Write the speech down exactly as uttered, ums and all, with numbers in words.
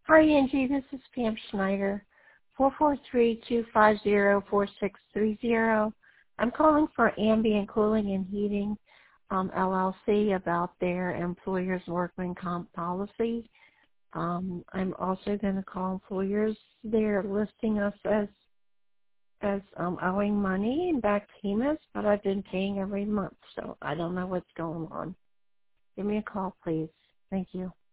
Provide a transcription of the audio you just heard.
Hi, Angie. This is Pam Schneider, four four three, two five zero, four six three zero. I'm calling for Ambient Cooling and Heating, um, L L C, about their employers' workman comp policy. Um, I'm also going to call employers. They're listing us as as um, owing money and back payments, but I've been paying every month, so I don't know what's going on. Give me a call, please. Thank you.